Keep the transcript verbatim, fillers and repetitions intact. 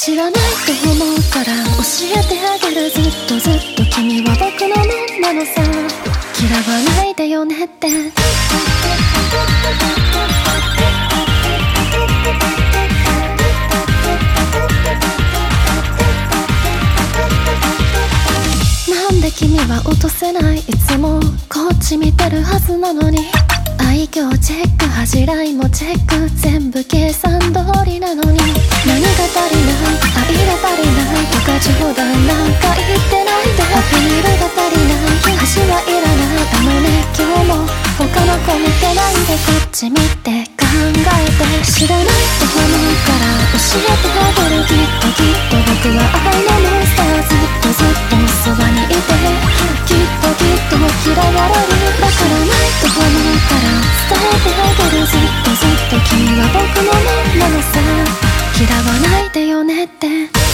知らないと思うから教えてあげる。ずっとずっと君は僕のもんなのさ。嫌わないでよねってなんで君は落とせない。いつもこっち見てるはずなのに。愛嬌チェック恥じらいもチェック全部計算通りなのに。何が足りない愛が足りないとか冗談なんか言ってないで。アピールが足りない橋はいらない。あのね今日も他の子見てないでこっち見て考えて。知らないと思うから教えてあげる。きっときっと僕は愛のモンスター。ずっとずっとそばにいてきっときっと嫌われる。だからないと思うから伝えてあげる。ずっとずっと君は僕のもんなのさ。嫌わないでよねって